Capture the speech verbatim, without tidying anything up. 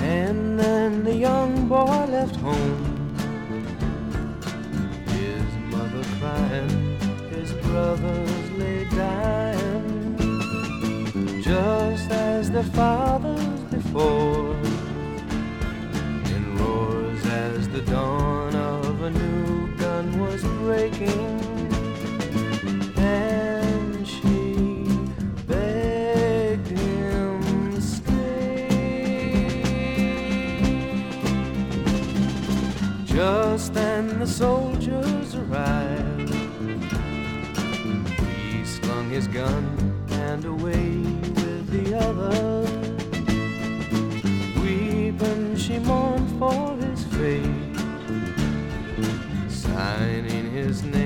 And then the young boy left home, his mother crying, his brothers lay dying, just as their fathers before, in roars as the dawn of a new gun was breaking. And she begged him stay. Just then the soldiers arrived. He slung his gun and away with the others. Weeping she mourned for his fate, signing his name